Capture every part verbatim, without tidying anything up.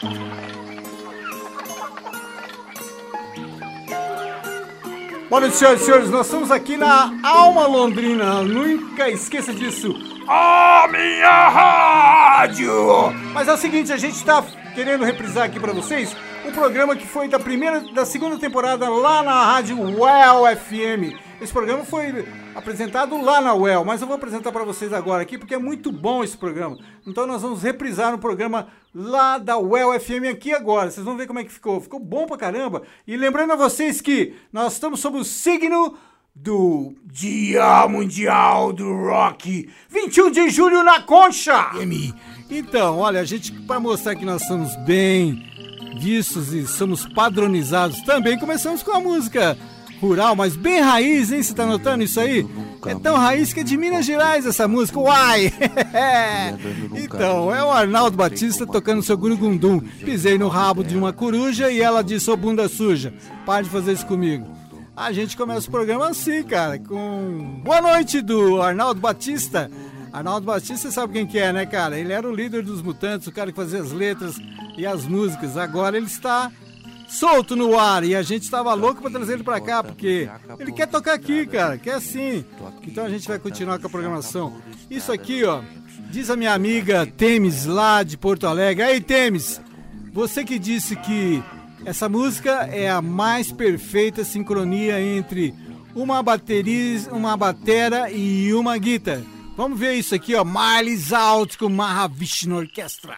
Boa noite, senhoras e senhores, nós estamos aqui na Alma Londrina, nunca esqueça disso, a minha rádio! Mas é o seguinte, a gente está querendo reprisar aqui para vocês um programa que foi da primeira, da segunda temporada lá na rádio Well F M. Esse programa foi apresentado lá na Well, mas eu vou apresentar para vocês agora aqui porque é muito bom esse programa. Então nós vamos reprisar um programa lá da Well F M aqui agora. Vocês vão ver como é que ficou. Ficou bom pra caramba. E lembrando a vocês que nós estamos sob o signo do Dia Mundial do Rock, vinte e um de julho na Concha. Então, olha, a gente, para mostrar que nós somos bem vistos e somos padronizados, também começamos com a música rural, mas bem raiz, hein? Você tá notando isso aí? É tão raiz que é de Minas Gerais essa música, uai! Então, é o Arnaldo Batista tocando seu gurugundum. Pisei no rabo de uma coruja e ela disse, ô bunda suja, para de fazer isso comigo. A gente começa o programa assim, cara, com Boa Noite do Arnaldo Batista. Arnaldo Batista, você sabe quem que é, né, cara? Ele era o líder dos Mutantes, o cara que fazia as letras e as músicas. Agora ele está solto no ar e a gente estava louco para trazer ele para cá, porque ele quer tocar aqui, cara, quer sim. Então a gente vai continuar com a programação. Isso aqui, ó, diz a minha amiga Temes, lá de Porto Alegre. Aí, Temes, você que disse que essa música é a mais perfeita sincronia entre uma bateria, uma batera e uma guitarra. Vamos ver isso aqui, ó, Miles Out com Mahavishnu Orquestra.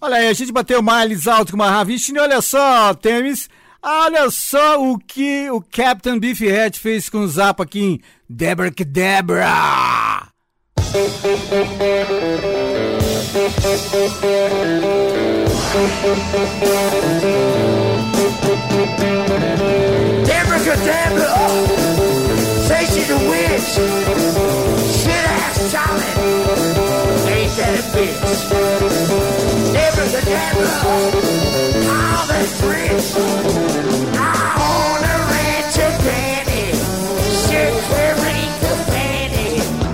Olha aí, a gente bateu mais alto que uma Mahavishnu. Olha só, Temis. Olha só o que o Captain Beefhead fez com o Zappa aqui em Debra Kedebra. Debra Kedebra, say she's a witch. Shit ass Charlie, ain't that a bitch? Debra Kedebra, all that's rich. I own a ranch of Danny, shit wearing the fanny.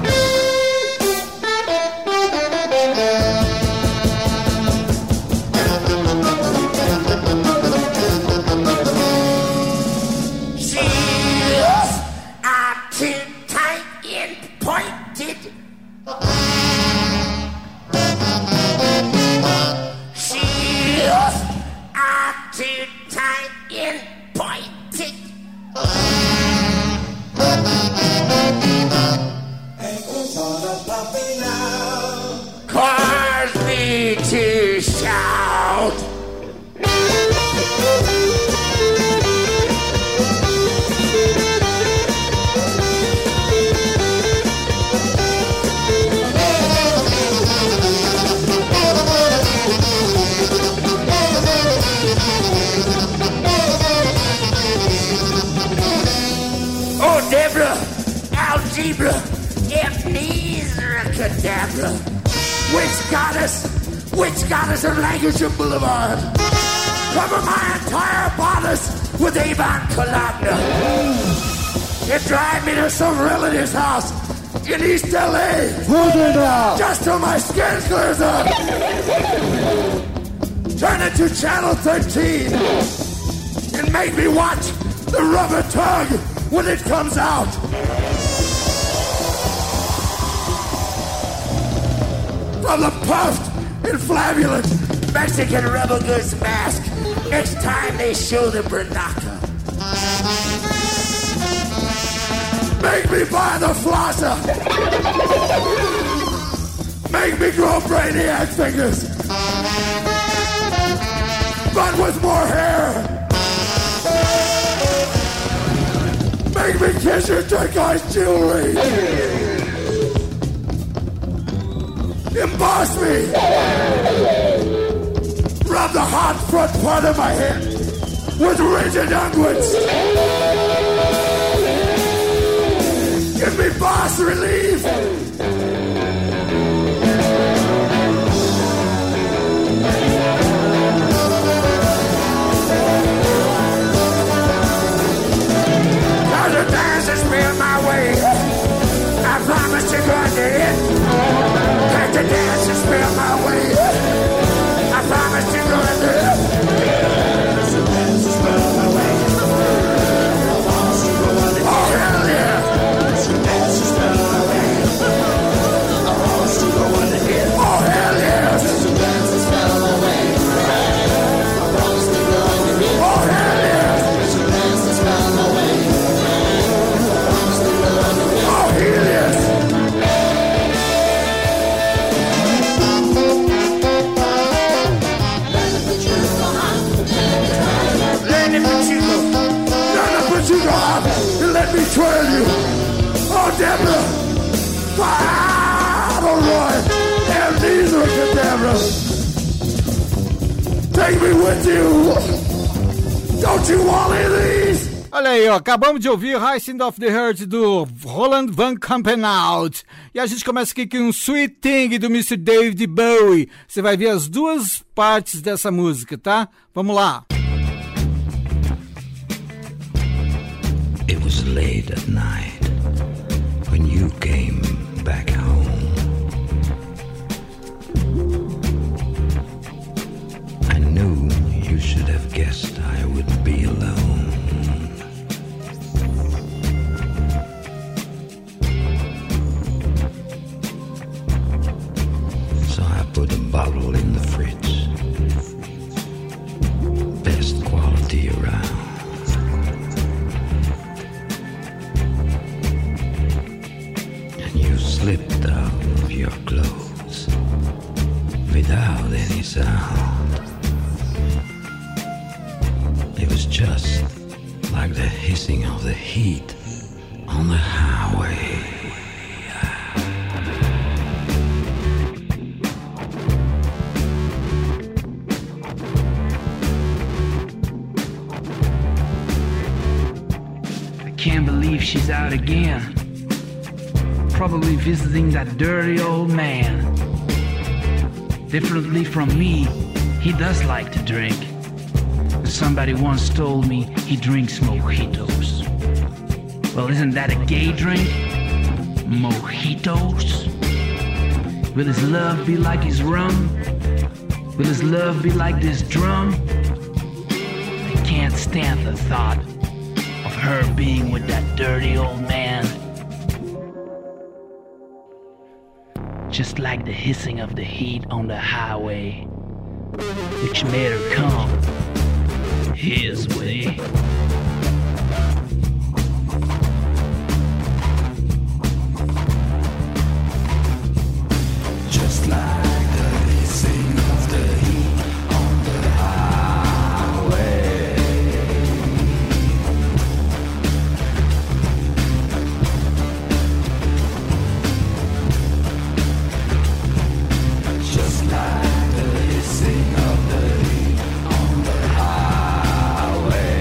She's are too tight and pointed. She's are too tight and pointed. Cause me to shout. Oh, Deborah, algebra, amnesia, cadabra. Which goddess, which goddess of language and boulevard? Cover my entire bodice with Avon Columna. And drive me to some relative's house in East L A. Just till my skin clears up. Turn it to channel thirteen and make me watch the rubber tug when it comes out. From the puffed and flavulent Mexican rubber goods mask next time they show the Bernaka. Make me buy the flosser. Make me grow brainiac fingers, but with more hair. Make me kiss your turquoise jewelry. Emboss me. Rub the hot front part of my head with rigid unguents. Give me boss relief. Cause the dance has been my way. I promise to go under it. Cause the dance has been my way. I promise to go under it. Cause the dance has been my way. I promise to go under it. Oh hell yeah. Cause the dance has been my way. I promise to go under it. Oh hell yeah. Cause the dance has been my way. I promise to go under it. Oh hell yeah. Cause the dance has been my way. Oh, here it is. Let it put you go. Let it put you go out and let me twirl you. Oh, Deborah. Father Roy. Amnesia, Deborah. Take me with you. Don't you want any of these? Olha aí, ó, acabamos de ouvir Rising of the Heart do Roland Van Campenhout. E a gente começa aqui com um Sweet Thing do mister David Bowie. Você vai ver as duas partes dessa música, tá? Vamos lá. It was late at night when you came back home. I knew you should have guessed I would be alone. So I put a bottle in the fridge, best quality around. And you slipped out of your clothes, without any sound. It was just like the hissing of the heat on the highway. I can't believe she's out again. Probably visiting that dirty old man. Differently from me, he does like to drink. Somebody once told me he drinks mojitos. Well, isn't that a gay drink? Mojitos? Will his love be like his rum? Will his love be like this drum? I can't stand the thought of her being with that dirty old man. Just like the hissing of the heat on the highway, which made her come his way. Just like the hissing of the heat on the highway. Just like the hissing of the heat on the highway.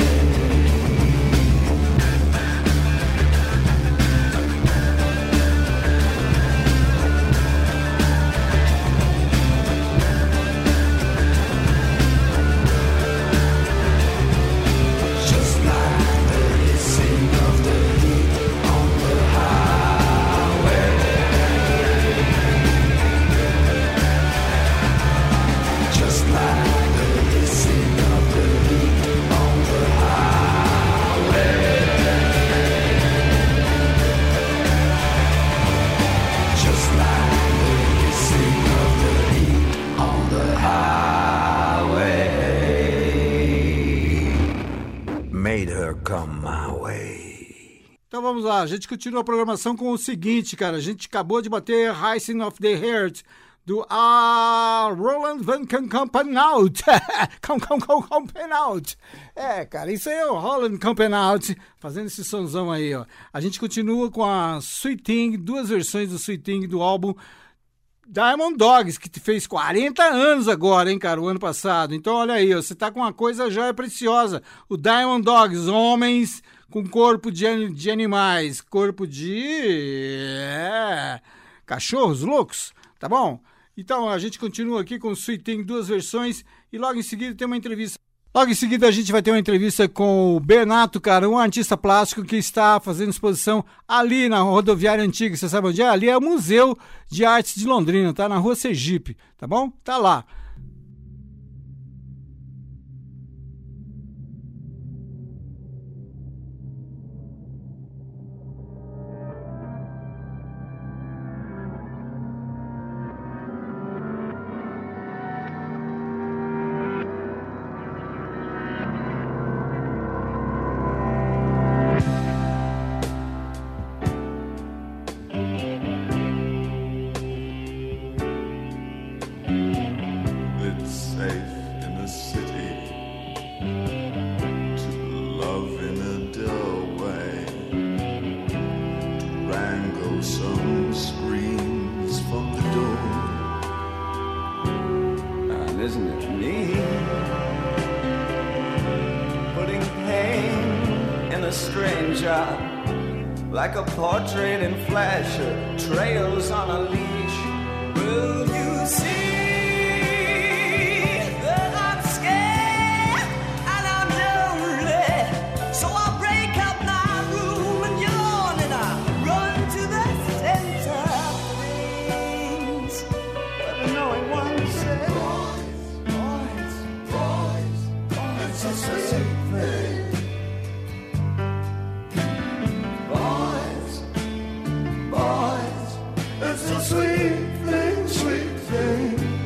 Just like the hissing of the heat on the highway. Just like the hissing of the heat on the highway. Just like the hissing of the heat on the highway. Made her come my way. Então vamos lá, a gente continua a programação com o seguinte, cara. A gente acabou de bater Hissing of the Heart do ah, Roland Van Campenaut. Campenaut. É, cara, isso aí é o Roland Campenaut fazendo esse sonzão aí, ó. A gente continua com a Sweet Thing, duas versões do Sweet Thing do álbum Diamond Dogs, que fez quarenta anos agora, hein, cara, o ano passado. Então, olha aí, ó, você tá com uma coisa já preciosa. O Diamond Dogs, homens com corpo de, ani- de animais, corpo de é, cachorros loucos, tá bom? Então, a gente continua aqui com o Sweet Thing, duas versões, e logo em seguida tem uma entrevista. Logo em seguida a gente vai ter uma entrevista com o Bernato, cara, um artista plástico que está fazendo exposição ali na rodoviária antiga. Você sabe onde é? Ali é o Museu de Artes de Londrina, tá? Na rua Sergipe, tá bom? Tá lá. It's safe in the city to love in a dull way, to wrangle some screams from the door. And isn't it me putting pain in a stranger like a portrait in flash, or trails on a leash? Will you see? Sweet thing, sweet thing.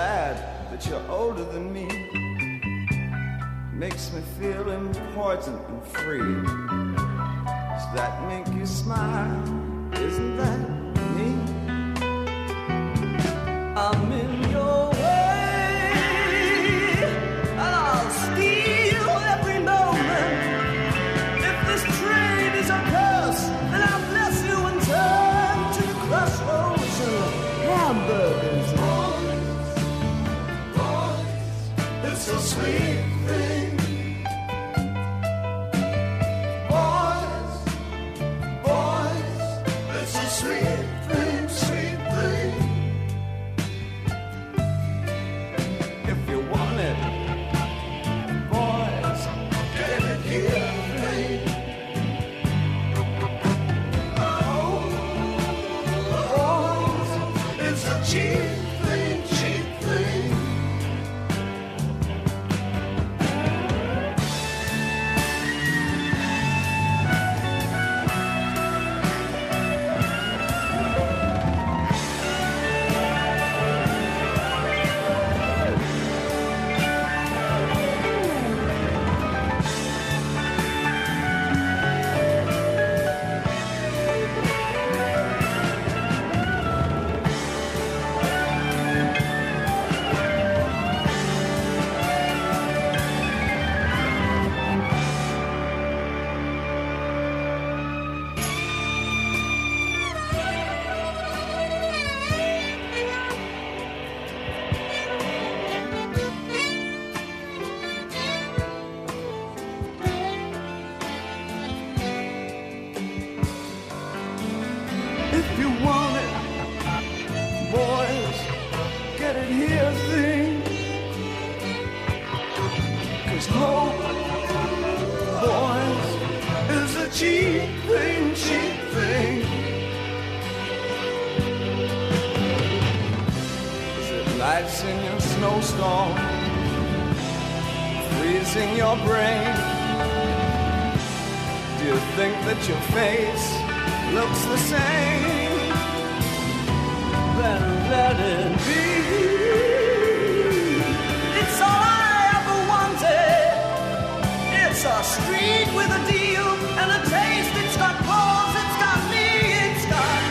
glad that you're older than me. Makes me feel important and free. Does that make you smile? Isn't that me? I'm in your way, and I'll steal every moment. If this train is a curse, then I'll bless you and turn to the crossroads of hamburgers. Boys, boys, it's a sweet thing. Boys, boys, it's a sweet thing, sweet thing. If you want it, boys, get it here, babe. Oh, boys, it's a cheap thing, cheap thing. If you want it, boys, get it here, thing. 'Cause hope, boys, is a cheap thing, cheap thing. Is it life's in your snowstorm, freezing your brain? Do you think that your face looks the same? Then let it be. It's all I ever wanted. It's a street with a deal and a taste. It's got balls, it's got me, it's got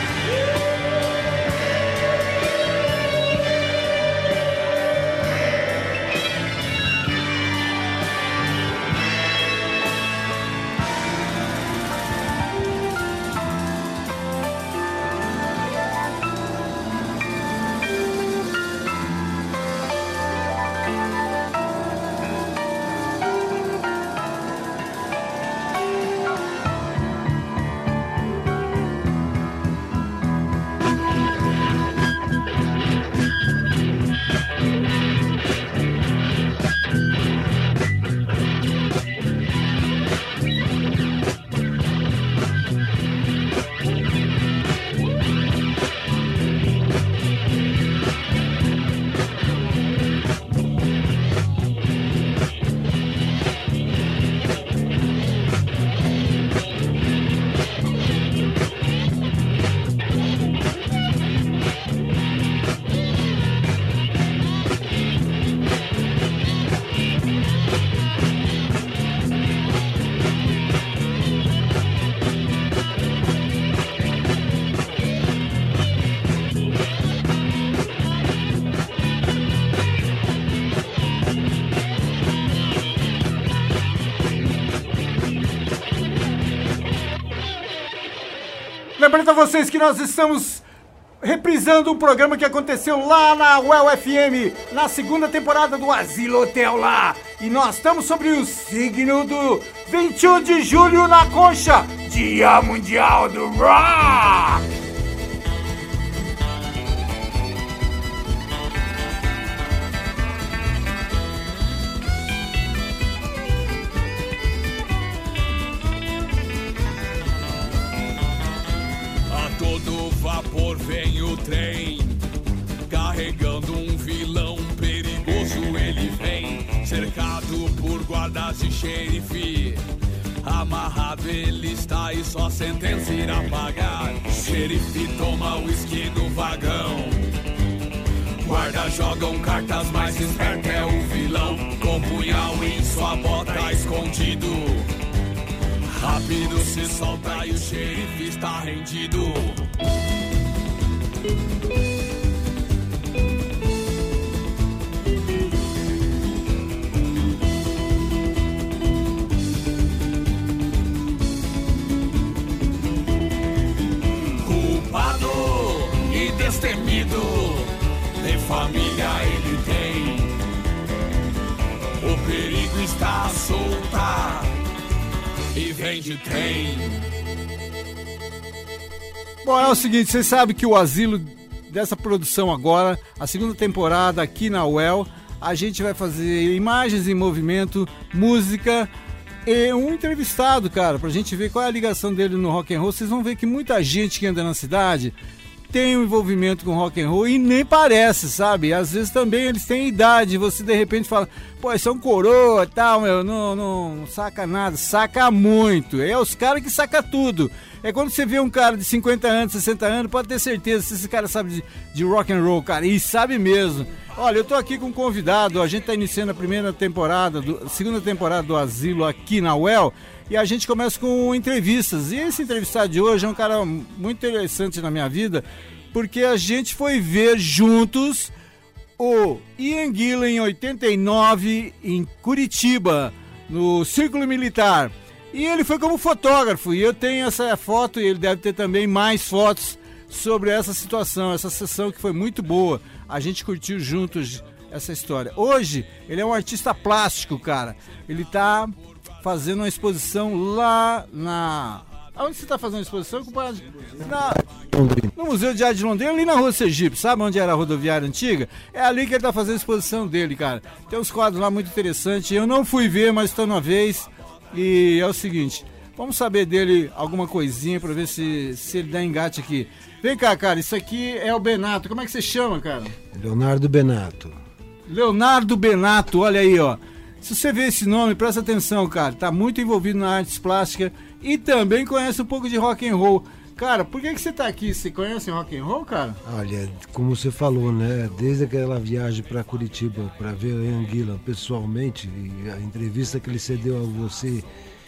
Lembrando a vocês que nós estamos reprisando um programa que aconteceu lá na U E L F M, na segunda temporada do Asilo Hotel lá. E nós estamos sobre o signo do vinte e um de julho na Concha, Dia Mundial do Rock. Todo vapor vem o trem, carregando um vilão perigoso. Ele vem, cercado por guardas de xerife. Amarrado ele está e só sentença irá pagar. Xerife toma uísque no vagão. guarda jogam cartas, mais esperto é o vilão. Com punhal em sua bota escondido, rápido se solta e o xerife está rendido. Culpado e destemido, de família ele tem. O perigo está solta e vem de trem. Bom, é o seguinte, vocês sabem que o Asilo dessa produção agora, a segunda temporada aqui na U E L, a gente vai fazer imagens em movimento, música e um entrevistado, cara, pra gente ver qual é a ligação dele no rock and roll. Vocês vão ver que muita gente que anda na cidade tem um envolvimento com rock and roll e nem parece, sabe? Às vezes também eles têm idade, você de repente fala, pô, esse é um coroa e tal, meu, não, não, não saca nada, saca muito. É os caras que saca tudo. É quando você vê um cara de cinquenta anos, sessenta anos, pode ter certeza se esse cara sabe de, de rock and roll, cara, e sabe mesmo. Olha, eu tô aqui com um convidado, a gente tá iniciando a primeira temporada, do, segunda temporada do Asilo aqui na U E L, e a gente começa com entrevistas. E esse entrevistado de hoje é um cara muito interessante na minha vida, porque a gente foi ver juntos o Ian Gillan em oitenta e nove em Curitiba, no Círculo Militar. E ele foi como fotógrafo, e eu tenho essa foto, e ele deve ter também mais fotos sobre essa situação, essa sessão que foi muito boa. A gente curtiu juntos essa história. Hoje, ele é um artista plástico, cara. Ele tá fazendo uma exposição lá na... Onde você tá fazendo a exposição, compadre? Na... No Museu de Arte de Londrina, ali na Rua Sergipe, sabe onde era a rodoviária antiga? É ali que ele tá fazendo a exposição dele, cara. Tem uns quadros lá muito interessantes. Eu não fui ver, mas estou numa vez. E é o seguinte, vamos saber dele alguma coisinha pra ver se, se ele dá engate aqui. Vem cá, cara, isso aqui é o Benato. Como é que você chama, cara? Leonardo Benato. Leonardo Benato, olha aí, ó. Se você vê esse nome, presta atenção, cara. Tá muito envolvido na artes plásticas e também conhece um pouco de rock and roll. Cara, por que que você tá aqui? Você conhece rock and roll, cara? Olha, como você falou, né? Desde aquela viagem para Curitiba para ver o Ian Gillan pessoalmente, e a entrevista que ele cedeu a você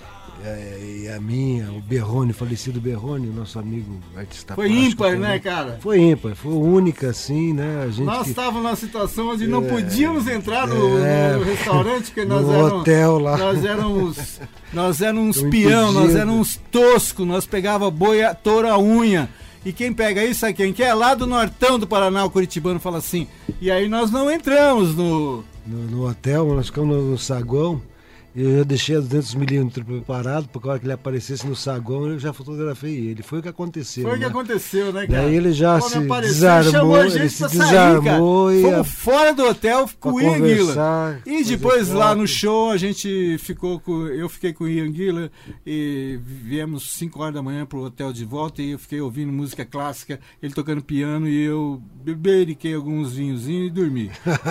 é, e a minha, o Berrone, falecido Berrone, nosso amigo artista Foi plástico ímpar, também. né, cara? Foi ímpar, foi única, assim, né? A gente Nós que... estávamos numa situação onde não É, podíamos entrar no, é, no restaurante, porque nós no éramos, hotel lá. nós éramos, nós éramos Tô peão, nós impedido. éramos tosco, nós pegava boia, toura, unha. E quem pega isso, sabe quem que é? Lá do nortão do Paraná, o curitibano fala assim. E aí nós não entramos no... No, no hotel, nós ficamos no, no saguão. Eu já deixei a duzentos milímetros preparado, porque a hora que ele aparecesse no saguão, eu já fotografei ele. Foi o que aconteceu. Foi o que né? aconteceu, né, cara? Daí ele já Quando se apareceu, desarmou, chamou a gente ele se pra desarmou sair, e cara. a- Fomos fora do hotel com o pra Ian Gillan. conversar, E fazer depois lá foto. no show a gente ficou com... Eu fiquei com o Ian Gillan e viemos cinco horas da manhã pro hotel de volta e eu fiquei ouvindo música clássica, ele tocando piano e eu beberiquei alguns vinhozinhos e dormi.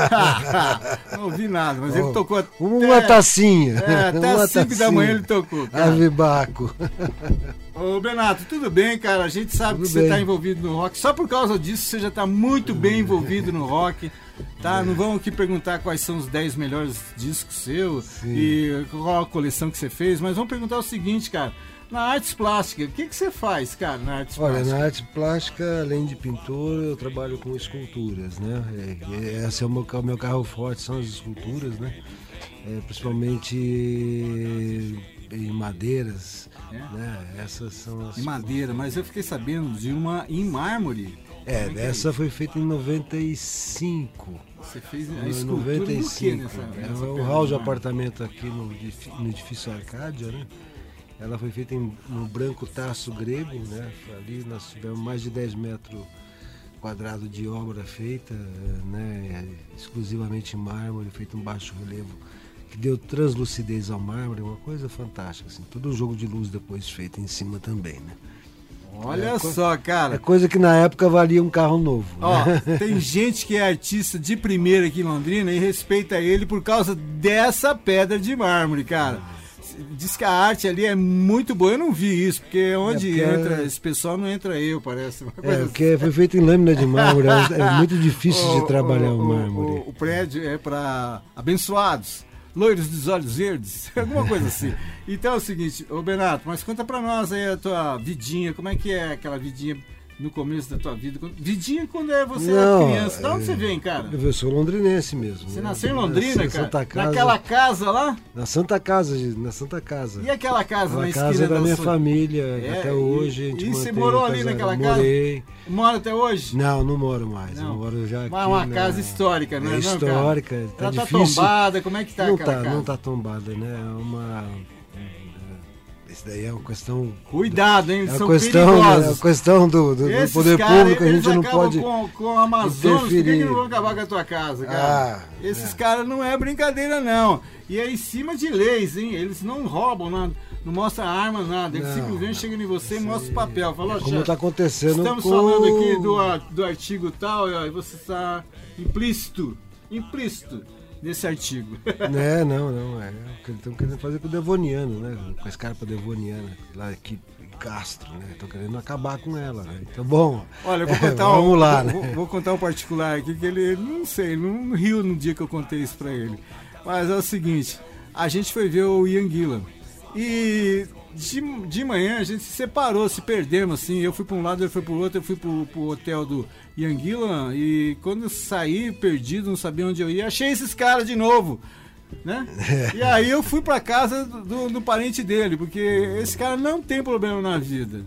Não ouvi nada, mas ele tocou até... Uma tacinha. É, até Uma às cinco da tacinha. manhã ele tocou, cara. Ave Baco. Ô, Benato, tudo bem, cara? A gente sabe Tudo que você bem. tá envolvido no rock. Só por causa disso você já tá muito bem envolvido no rock, tá? Não vamos aqui perguntar quais são os dez melhores discos seus e qual a coleção que você fez, mas vamos perguntar o seguinte, cara. Na artes plásticas, o que que você faz, cara, na artes Olha, plásticas? na arte plástica, além de pintor, eu trabalho com esculturas, né? É, é, esse é o meu, ca- meu carro forte, são as esculturas, né? É, principalmente em madeiras, É? né? Essas são as... Em madeira, mas eu fiquei sabendo de uma em mármore. É, Como que é essa foi feita em noventa e cinco. Você fez a Em escultura do noventa e quê cinco. nessa, É nessa um pedra hall de mármore? apartamento aqui no, edif- no edifício Arcádia, né? Ela foi feita em, no branco taço grego, né? Ali nós tivemos mais de dez metros quadrados de obra feita, né? Exclusivamente em mármore, feito em baixo relevo, que deu translucidez ao mármore, uma coisa fantástica, assim. Todo um jogo de luz depois feito em cima também, né? Olha É, co- só, cara. É coisa que na época valia um carro novo. Ó, né? tem gente que é artista de primeira aqui em Londrina e respeita ele por causa dessa pedra de mármore, cara. diz que a arte ali é muito boa. Eu não vi isso, porque onde É porque entra é- esse pessoal não entra eu, parece. Uma É, coisa porque foi feito em lâmina de mármore, é é muito difícil O- de trabalhar o, o, mármore. O, o prédio é para abençoados, loiros dos olhos verdes, alguma coisa assim. Então é o seguinte, ô Benato, mas conta pra nós aí a tua vidinha, como é que é aquela vidinha no começo da tua vida? Vidinha quando é você era Não, criança. De onde é- você vem, cara? Eu sou londrinense mesmo. Você né? nasceu em Londrina, Nasci em cara? Santa Casa, Naquela casa lá? Na Santa Casa, de- na Santa Casa. E aquela casa na Aquela esquina casa da minha sua- família, É, até e- hoje a gente e você mantém morou ali casado. naquela casa? Morei. Mora até hoje? Não, não moro mais. Não. Eu moro já aqui. Mas é uma na- casa histórica, não é? É não, cara? histórica, tá Ela tá difícil. tombada, como é que tá não aquela tá, casa? não tá tombada, né? É uma. Isso daí é uma questão. Cuidado, hein? É Eles uma são questão, né? É perigosos. uma questão do, do, do Esses poder caras, público, a eles gente não acabam pode. Com, com a Amazônia, por que, que interferir. não vão acabar com a tua casa, cara? Ah, Esses é. caras não é brincadeira, não. E é em cima de leis, hein? Eles não roubam, nada, não mostram arma, nada. Eles Não, simplesmente chegam em você e mostram o papel. Falou, Como chefe, está acontecendo estamos com... falando aqui do, a- do artigo tal, e você está implícito, implícito nesse artigo. É, não, não. É o que eles estão querendo fazer com o Devoniano, né? Com a escarpa devoniana, lá aqui em Castro, né? Estão querendo acabar com ela, né? Então, bom. Olha, eu vou é, contar um, vamos lá, vou, né? vou contar um particular aqui que ele, não sei, não riu no dia que eu contei isso pra ele. Mas é o seguinte, a gente foi ver o Ian Gillan e de, de manhã a gente se separou, se perdemos assim, eu fui pra um lado, ele foi pro outro, eu fui pro, pro hotel do Ian Gillan e quando eu saí perdido, não sabia onde eu ia, achei esses caras de novo. Né? E aí eu fui pra casa do, do parente dele, porque esse cara não tem problema na vida.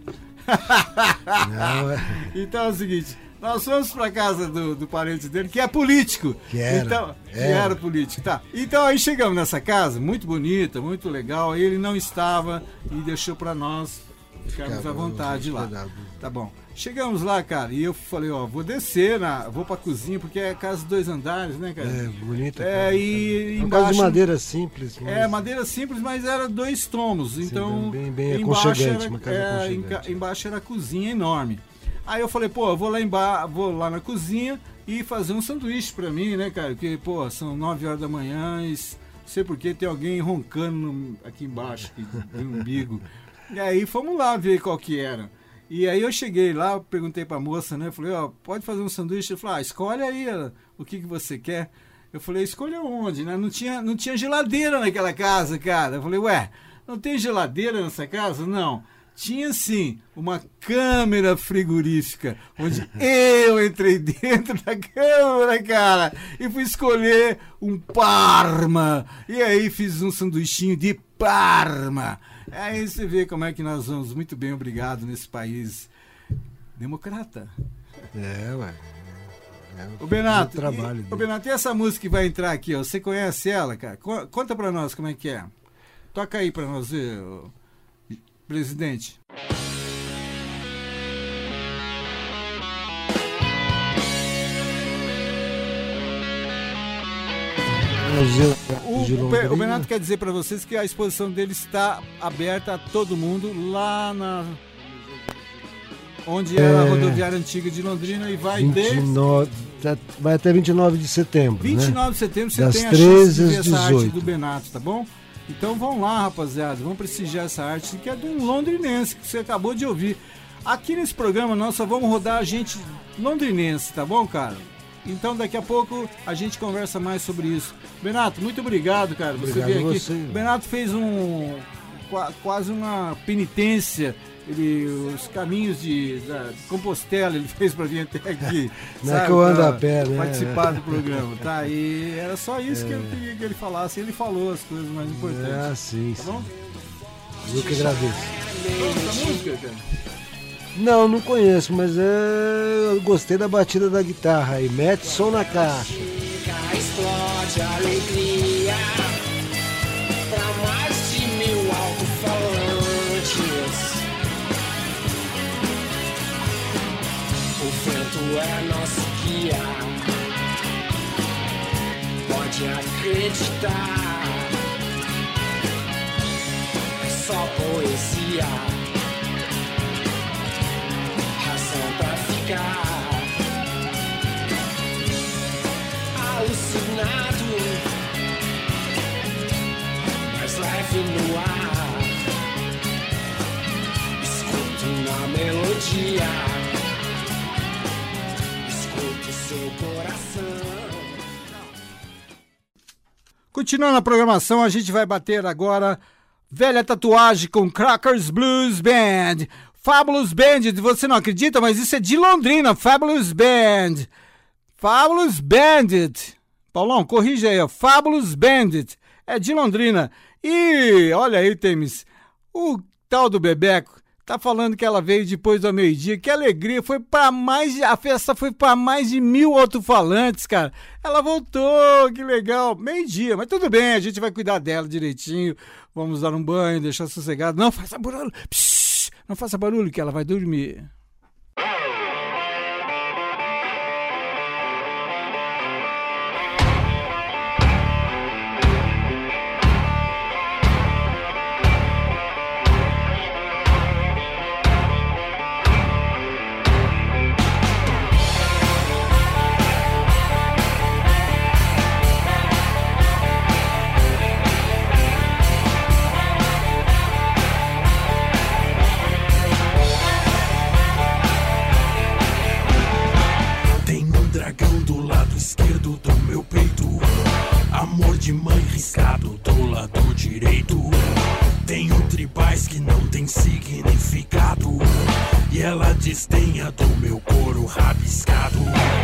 Não, é- Então é o seguinte, nós fomos pra casa do, do parente dele, que é político. Que era, Então, que era. era político, tá. Então aí chegamos nessa casa, muito bonita, muito legal. Aí ele não estava e deixou pra nós ficarmos à Ficava, vontade lá. hospedado. Tá bom. Chegamos lá, cara, e eu falei, ó, vou descer, na, vou pra cozinha, porque é casa de dois andares, né, cara? É, bonita. É, cara. e É uma casa embaixo... de madeira simples. Mas... É, madeira simples, mas era dois tomos. Então, bem- bem embaixo aconchegante, era, uma casa é, aconchegante. enca- embaixo era a cozinha enorme. Aí eu falei, pô, eu vou lá embaixo, vou lá na cozinha e fazer um sanduíche pra mim, né, cara? Porque, pô, são nove horas da manhã e s- não sei por que tem alguém roncando no- aqui embaixo, aqui, no umbigo. E aí fomos lá ver qual que era. E aí eu cheguei lá, perguntei pra moça, né? Falei, ó, pode fazer um sanduíche? Ela falou, ah, escolhe aí ó, o que, que você quer. Eu falei, escolha onde, né? Não tinha, não tinha geladeira naquela casa, cara. Eu falei, ué, não tem geladeira nessa casa? Não. Tinha sim uma câmera frigorífica, onde eu entrei dentro da câmera, cara, e fui escolher um Parma. E aí fiz um sanduichinho de Parma. Aí você vê como é que nós vamos muito bem, obrigado, nesse país democrata. É, ué. É, O Benato, o trabalho e, dele. o Benato, e essa música que vai entrar aqui, ó, você conhece ela, cara? Co- Conta pra nós como é que é. Toca aí pra nós ver, ô, presidente. O, de o, Be- Londrina. o Benato quer dizer pra vocês que a exposição dele está aberta a todo mundo lá na... Onde era a É. rodoviária antiga de Londrina e vai de... vinte e nove, tá- vai até vinte e nove de setembro, vinte e né? nove de setembro você Das tem a chance treze de ver às essa arte dezoito. do Benato, tá bom? Então vão lá, rapaziada, vamos prestigiar essa arte que é de um londrinense que você acabou de ouvir. Aqui nesse programa nós só vamos rodar gente londrinense, tá bom, cara? Então daqui a pouco a gente conversa mais sobre isso. Benato, muito obrigado, cara. Você Obrigado veio a aqui. você. O Benato fez um qua- quase uma penitência. Ele, os caminhos de, da, de Compostela ele fez pra vir até aqui. Não é sabe, que eu ando pra a pé, né? Participar do programa, tá? E era só isso que eu queria que ele falasse. Ele falou as coisas mais importantes. É, sim, Tá sim. bom? Eu que agradeço. Vamos pra música, cara? Não, não conheço, mas é... eu gostei da batida da guitarra aí. Mete som na caixa. Explode a alegria pra mais de mil alto-falantes. O vento é nosso guia, pode acreditar. É só poesia, razão pra ficar. Alucinado, mas leve leve no ar. Escuto na melodia, escuto seu coração. Continuando a programação, a gente vai bater agora Velha Tatuagem com Crackers Blues Band. Fabulous Band, você não acredita, mas isso é de Londrina, Fabulous Band. Fabulous Bandit. Paulão, corrija aí, ó. Fabulous Bandit. É de Londrina. E, olha aí, Temis, o tal do Bebeco tá falando que ela veio depois do meio-dia. Que alegria, foi para mais de, a festa foi para mais de mil alto-falantes, cara. Ela voltou, que legal. Meio-dia, mas tudo bem, a gente vai cuidar dela direitinho. Vamos dar um banho, deixar sossegado. Não faça barulho, Psh, não faça barulho que ela vai dormir. Amor de mãe riscado do lado direito. Tenho tribais que não tem significado, e ela desdenha do meu couro rabiscado.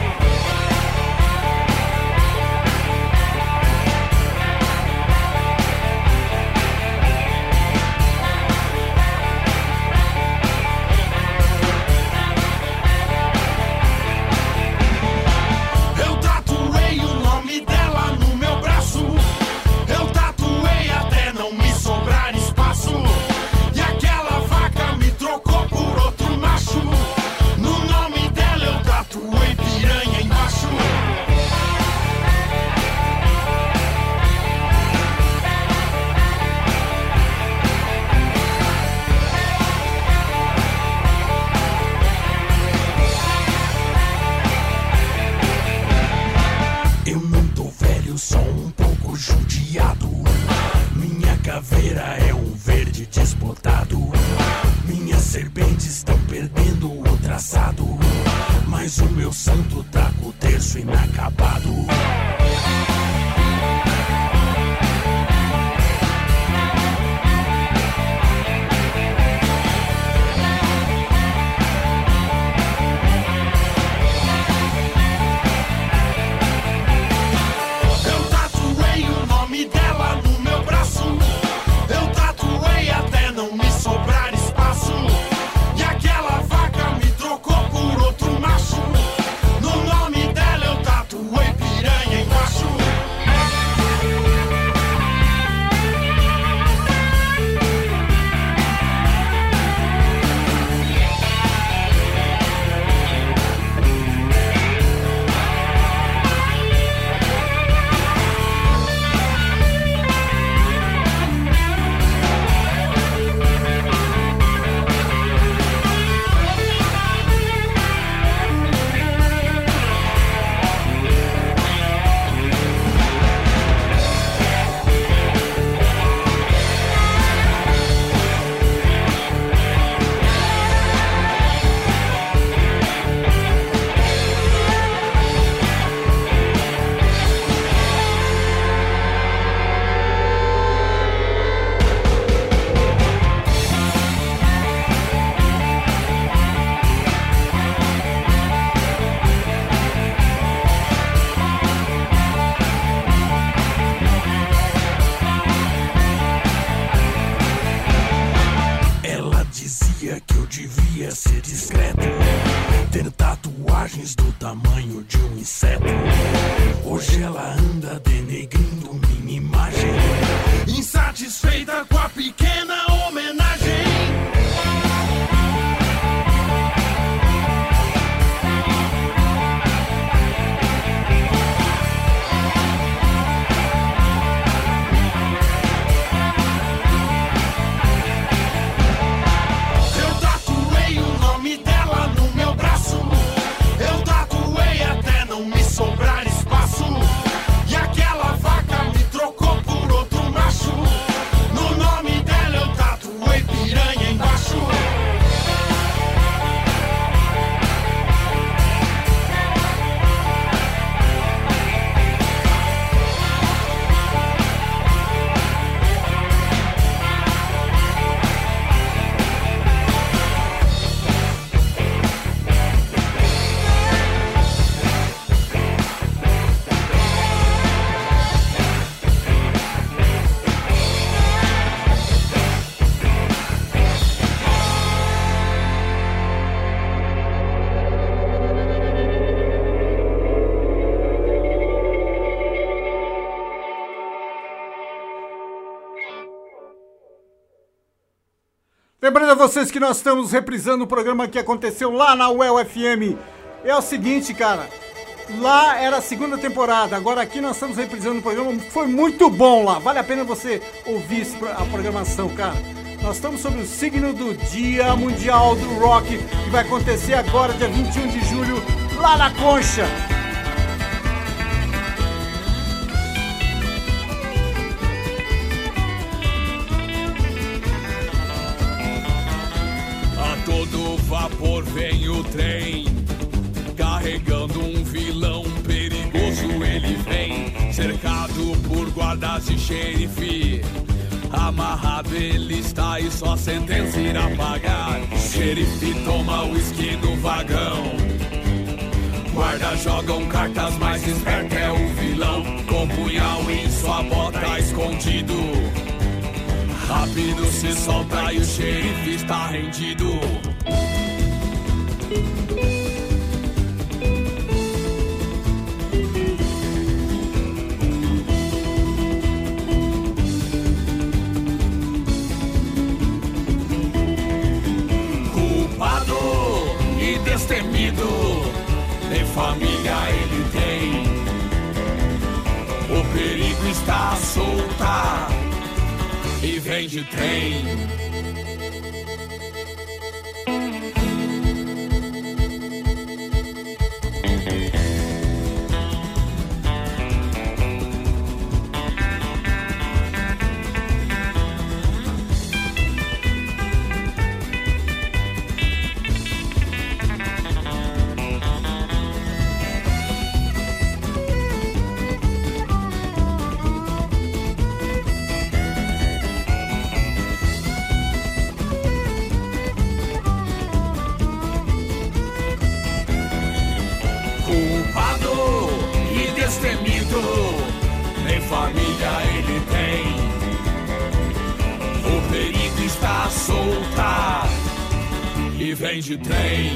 Caveira é um verde desbotado. Minhas serpentes estão perdendo o traçado, mas o meu santo tá com o terço inacabado. Eu tatuei o nome dela no meu braço. Eu tatuei até não me sobrar espaço, e aquela vaca me trocou por outro macho. No nome dela eu tatuei piranha embaixo. Que eu devia ser discreto, ter tatuagens do tamanho de um inseto. Hoje ela anda denegrindo minha imagem, insatisfeita com a pequena homenagem. Sobrar espaço, e aquela vaca me trocou por outro macho. No Lembrando a vocês que nós estamos reprisando o programa que aconteceu lá na U E L F M. É o seguinte, cara, lá era a segunda temporada, agora aqui nós estamos reprisando o programa, foi muito bom lá, vale a pena você ouvir a programação, cara. Nós estamos sobre o signo do Dia Mundial do Rock, que vai acontecer agora, dia vinte e um de julho, lá na Concha. A todo vapor vem o trem, carregando um vilão perigoso ele vem, cercado por guardas e xerife. Amarrado ele está e só sentença irá pagar. Xerife toma uísque no vagão, guardas jogam cartas, mais esperto é o vilão, com punhal em sua bota escondido. Rápido se solta e o xerife está rendido. Culpado e destemido, nem família ele tem. O perigo está solta e vem de trem. Família ele tem, o perigo está solta e vem de trem.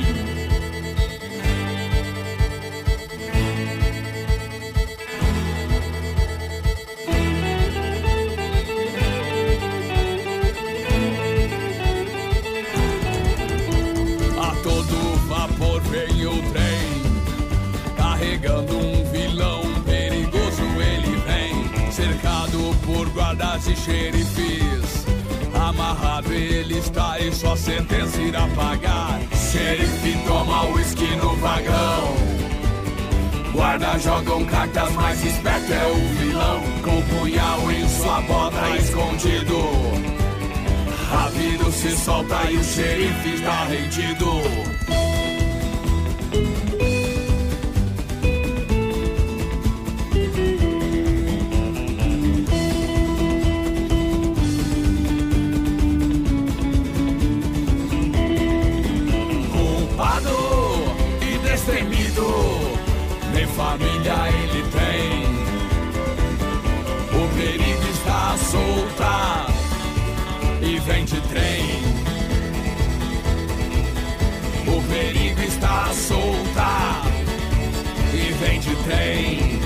A todo vapor vem o trem, carregando um vilão perigoso ele vem, cercado por guardas e xerifes. Amarrado ele está e sua sentença irá pagar. Xerife toma uísque no vagão, guarda jogam cartas, mais esperto é o vilão, com punhal em sua bota escondido. Rápido se solta e o xerife está rendido. Família ele tem, o perigo está solta e vem de trem. O perigo está solta e vem de trem.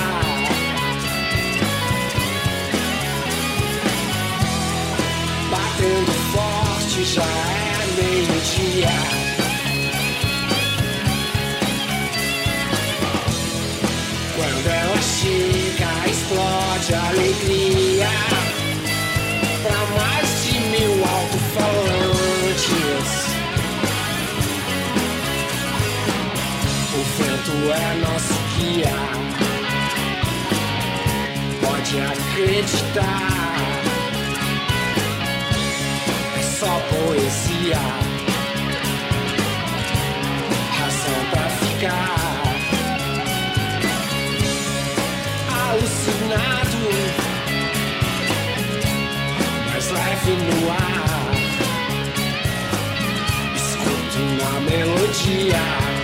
Bye. já é meio-dia. Quando ela chega, explode a alegria pra mais de mil alto-falantes. O vento é nosso guia, pode acreditar. É só poesia, razão pra ficar alucinado, mas leve no ar. Escuto na melodia,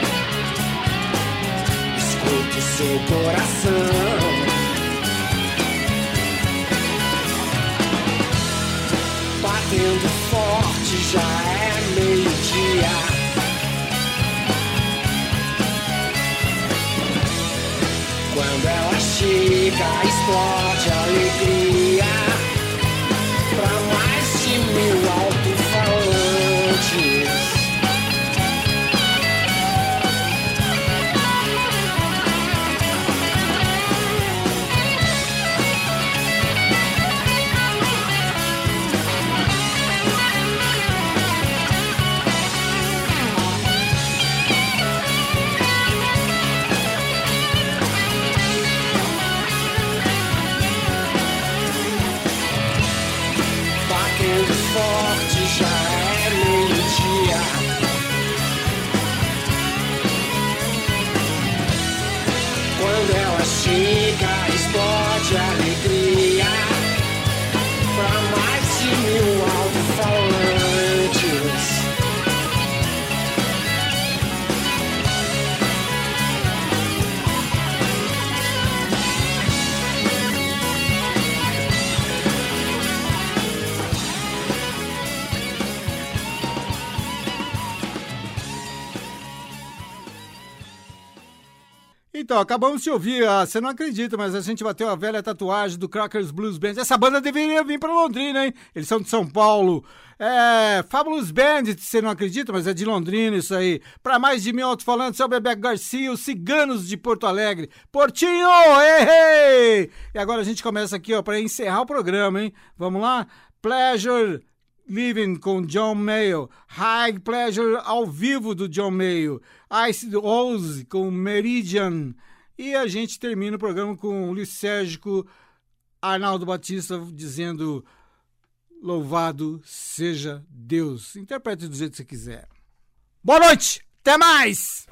escuto seu coração. Batendo forte, já é meio-dia. Quando ela chega, explode a alegria pra mais de mil alto-falantes. Forte, já é meio-dia. Quando ela chega, explode a alegria pra mais de mil alto-falantes. Então, acabamos de ouvir, ah, você não acredita, mas a gente bateu a velha tatuagem do Crackers Blues Band. Essa banda deveria vir para Londrina, hein? Eles são de São Paulo. É, Fabulous Band, você não acredita, mas é de Londrina isso aí. Para mais de mil alto-falantes, é o Bebeco Garcia, os Ciganos de Porto Alegre. Portinho, ei, ei! E agora a gente começa aqui, ó, para encerrar o programa, hein? Vamos lá? Pleasure Living com John Mayo, High Pleasure ao vivo do John Mayo, Ice Rose com Meridian, e a gente termina o programa com o lisérgico Arnaldo Batista dizendo louvado seja Deus. Interprete do jeito que você quiser. Boa noite, até mais!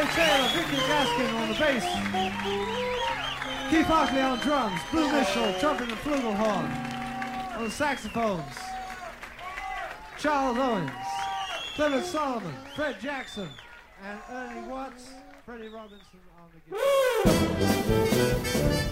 Roy Taylor, Victor Gaskin on the bass, Keith Hockley on drums, Blue Mitchell, trumpet and flugelhorn, on the saxophones, Charles Owens, Clement Solomon, Fred Jackson, and Ernie Watts, Freddie Robinson on the guitar.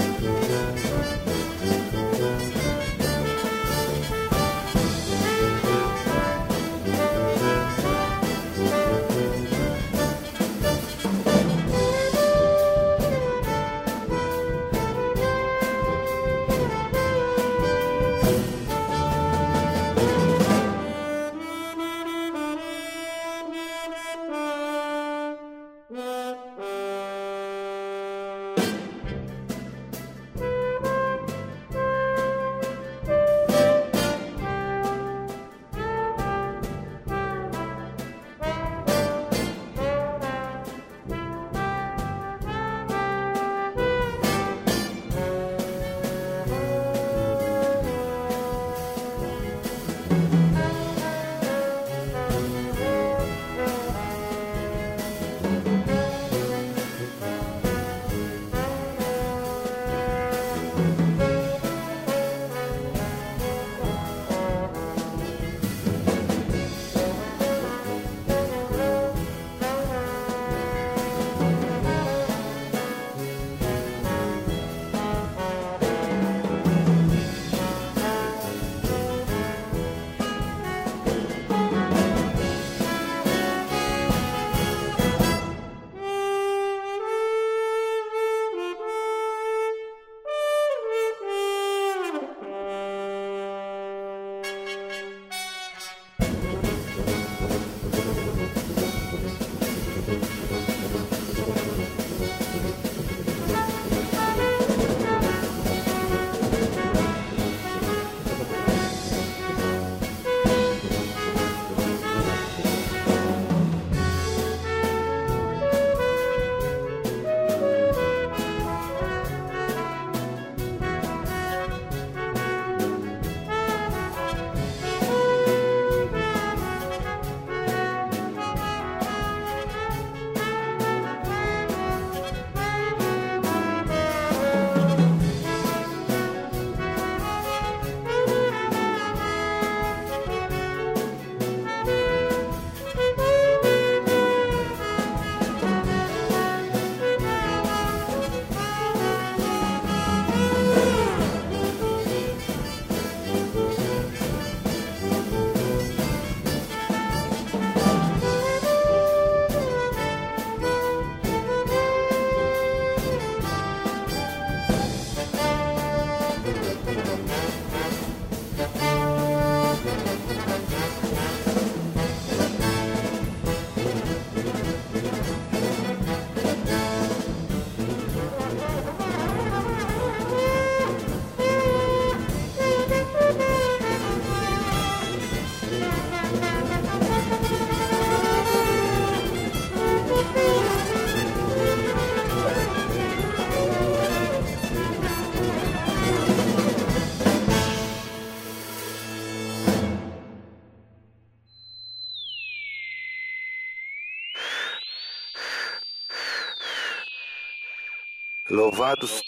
Louvados,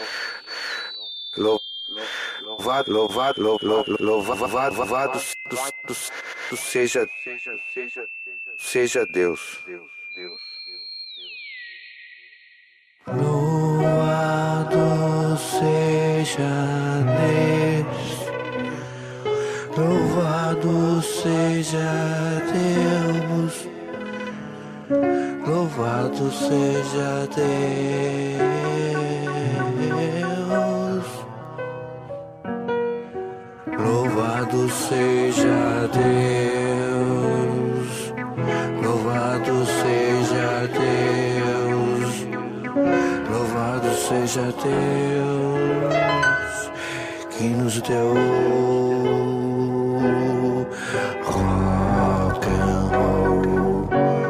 louvado, louvado, louvado, louvado, louvado seja, seja Deus. Louvado seja Deus, louvado seja Deus, louvado seja Deus, louvado seja Deus, louvado seja Deus, louvado seja Deus, que nos deu rock and roll,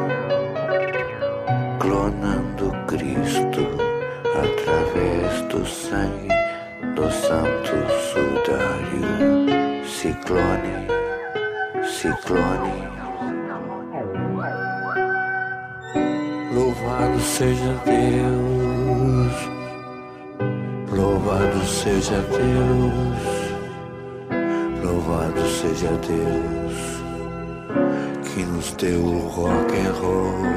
clonando Cristo através do sangue do santo sudário. Ciclone, ciclone, Louvado seja Deus, louvado seja Deus, louvado seja Deus que nos deu o rock and roll.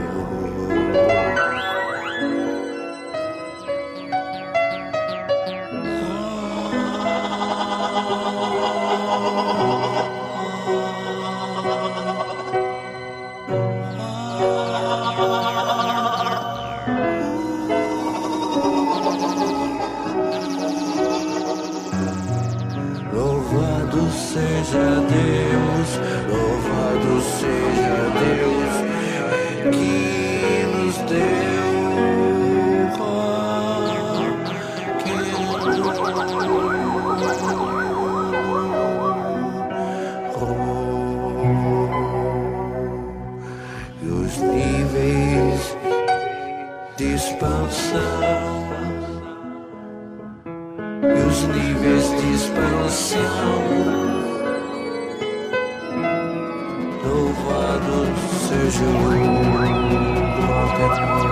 Louvado seja Deus, louvado seja Deus que nos deu rock and roll. E os níveis de expansão, e os níveis de expansão. Louvado seja o rock and roll.